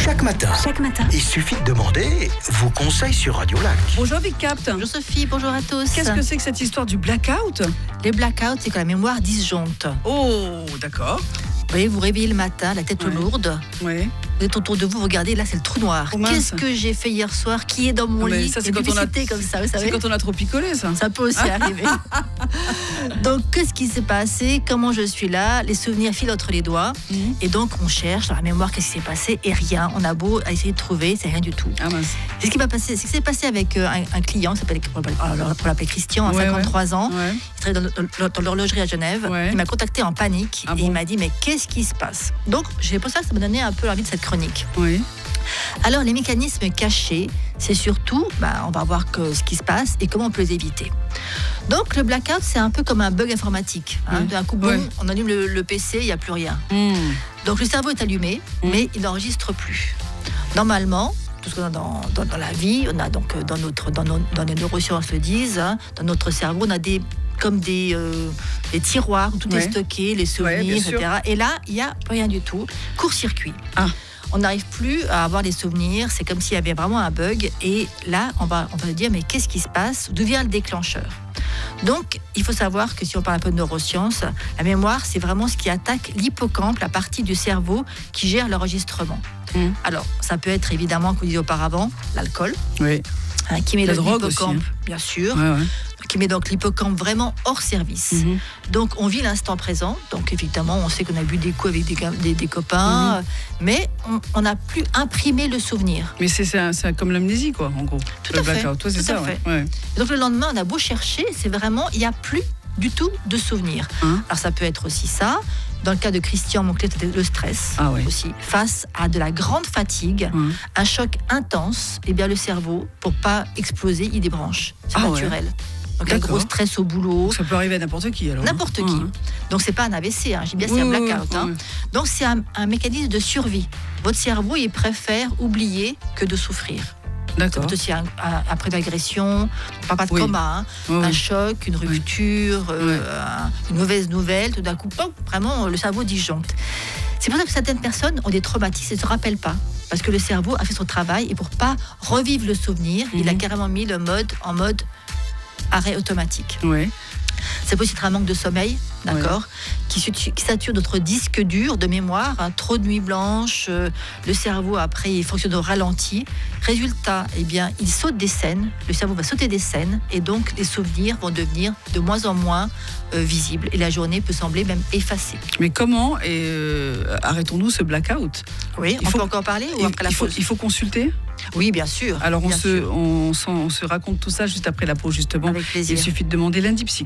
Chaque matin, il suffit de demander vos conseils sur Radio Lac. Bonjour Vicap. Bonjour Sophie, bonjour à tous. Qu'est-ce que c'est que cette histoire du blackout? Les blackouts, c'est quand la mémoire disjoncte. Oh, d'accord. Vous voyez, vous réveillez le matin, la tête lourde. Oui. Vous êtes autour de vous, regardez, là c'est le trou noir. Oh, qu'est-ce que j'ai fait hier soir? Qui est dans mon lit? Ça, c'est quand on a comme ça, vous savez. C'est quand on a trop picolé, ça. Ça peut aussi arriver. Donc, qu'est-ce qui s'est passé? Comment je suis là? Les souvenirs filent entre les doigts. Et donc, on cherche dans la mémoire qu'est-ce qui s'est passé et rien. On a beau essayer de trouver, c'est rien du tout. Ah mince. C'est ce qui va passer. C'est ce qui s'est passé avec un client, on l'appelle Christian, à 53 ans. Ouais. Il travaille dans l'horlogerie à Genève. Ouais. Il m'a contacté en panique et il m'a dit mais qu'est-ce qui se passe? Donc, c'est pour ça que ça m'a donné un peu l'envie de cette chronique. Oui. Alors, les mécanismes cachés, c'est surtout, on va voir ce qui se passe et comment on peut les éviter. Donc, le blackout, c'est un peu comme un bug informatique. D'un coup, on allume le PC, il n'y a plus rien. Donc, le cerveau est allumé, mais il n'enregistre plus. Normalement, tout ce qu'on a dans la vie, on a donc dans les neurosciences le disent, dans notre cerveau, on a des tiroirs où tout est stocké, les souvenirs, etc. Et là, il n'y a rien du tout. Court-circuit. On n'arrive plus à avoir les souvenirs, c'est comme s'il y avait vraiment un bug. Et là, on va dire, mais qu'est-ce qui se passe? D'où vient le déclencheur? Donc, il faut savoir que si on parle un peu de neurosciences, la mémoire, c'est vraiment ce qui attaque l'hippocampe, la partie du cerveau qui gère l'enregistrement. Alors, ça peut être évidemment, comme je disais auparavant, l'alcool, qui met l'hippocampe, aussi, bien sûr, qui met donc l'hippocampe vraiment hors service. Donc, on vit l'instant présent. Donc, évidemment, on sait qu'on a bu des coups avec des copains, mais on n'a plus imprimé le souvenir. Mais c'est comme l'amnésie, quoi, en gros. Tout à fait. Toi, c'est ça, ouais. Donc, le lendemain, on a beau chercher, c'est vraiment, il n'y a plus du tout de souvenir. Alors, ça peut être aussi ça. Dans le cas de Christian, mon client, c'était le stress aussi. Face à de la grande fatigue, un choc intense, et bien le cerveau, pour pas exploser, il débranche. C'est naturel. Donc un gros stress au boulot. Ça peut arriver à n'importe qui alors. N'importe qui. Donc c'est pas un AVC, je dis bien c'est un blackout. Donc c'est un mécanisme de survie. Votre cerveau, il préfère oublier que de souffrir. D'accord. C'est aussi après l'agression, pas de coma, un choc, une rupture, une mauvaise nouvelle, tout d'un coup, vraiment le cerveau disjoncte. C'est pour ça que certaines personnes ont des traumatismes et ne se rappellent pas. Parce que le cerveau a fait son travail et pour ne pas revivre le souvenir, il a carrément mis le mode en mode arrêt automatique. Ça peut aussi être un manque de sommeil, qui sature notre disque dur de mémoire, trop de nuits blanches, le cerveau après il fonctionne au ralenti. Résultat, il saute des scènes, le cerveau va sauter des scènes et donc les souvenirs vont devenir de moins en moins visibles et la journée peut sembler même effacée. Mais comment arrêtons-nous ce blackout? Oui, on peut encore parler ou après la pause? Il faut consulter? Oui, bien sûr. Alors on se raconte tout ça juste après la pause justement. Avec plaisir. Il suffit de demander lundi psy.